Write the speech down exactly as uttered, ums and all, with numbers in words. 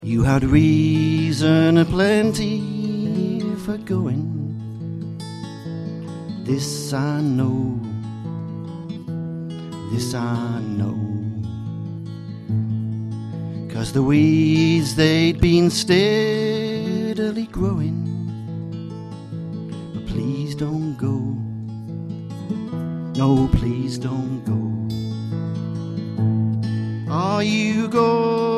You had reason aplenty for going, this I know, this I know. 'Cause the weeds, they'd been steadily growing. But please don't go, no, please don't go. Are you going?